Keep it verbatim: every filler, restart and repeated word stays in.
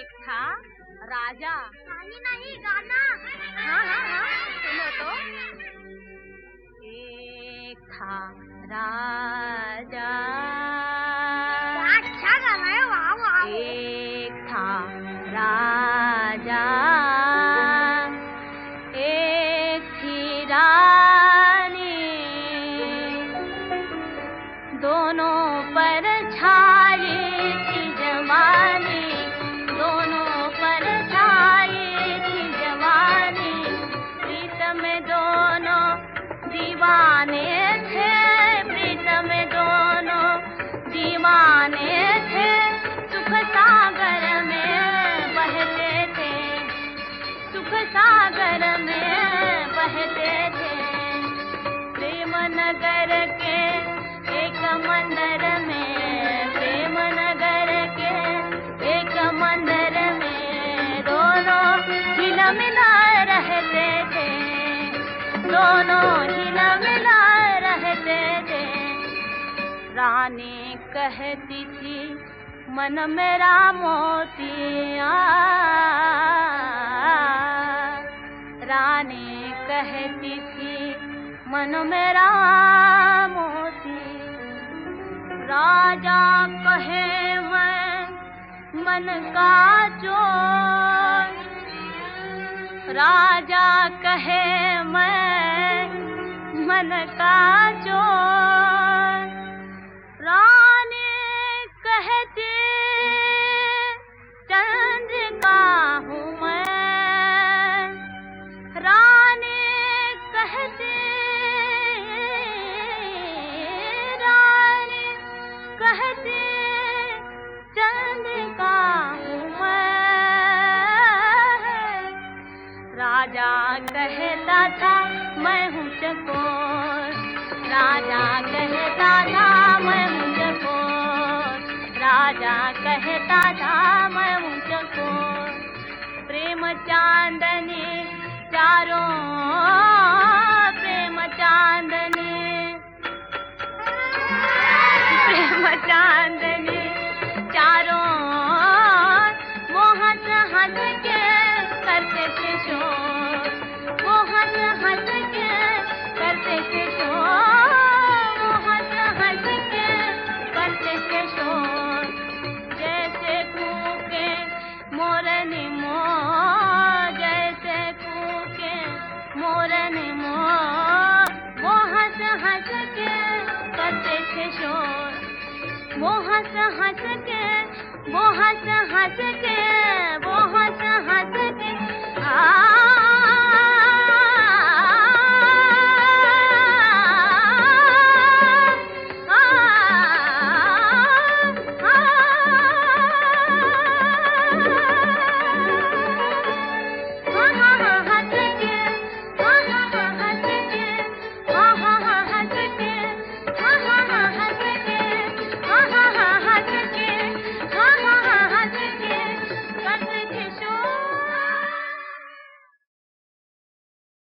एक था राजा। कहानी नहीं, गाना। हाँ हाँ हाँ, सुनो तो। एक था राजा, अच्छा गाना है, वाह वाह। एक था राजा, एक थी रानी, दोनों पर छाई थी जवानी, दोनों पर छाई थी जवानी। प्रीतम दोनों दीवाने थे, प्रीतम दोनों दीवाने थे, सुख सागर में बहते थे, सुख सागर में बहते थे। प्रेम नगर के एक मंदिर में, प्रेम नगर के एक मंदिर में, दोनों हिला मिला रहते थे, दोनों हिला मिला रहते थे। रानी कहती थी मन मेरा मोतिया, रानी कहती थी मन मेरा मोती। राजा कहे मैं मन का चोर, राजा कहे मैं मन का चोर। रानी कहती चंद्रिका हूँ मैं, रानी कहती, रानी कहती चंद्रिका हूँ मैं। राजा कहता था मैं हूँ चकोर, राजा कहता था मैं हूँ चकोर, राजा कहता था मैं हूँ चकोर। प्रेम चांदनी चारों, प्रेम चांदनी, प्रेम चांदनी चारों, वो हंस हंस के करते थे शोर, वो हंस हंस के करते थे शोर, वो हंस हंस के करते थे शोर। जैसे कूके मोरनी मोर, जैसे कूके मोरनी मोर, वो हंस हंस के करते थे शोर, वो हंस हंस के, वो हंस हंस के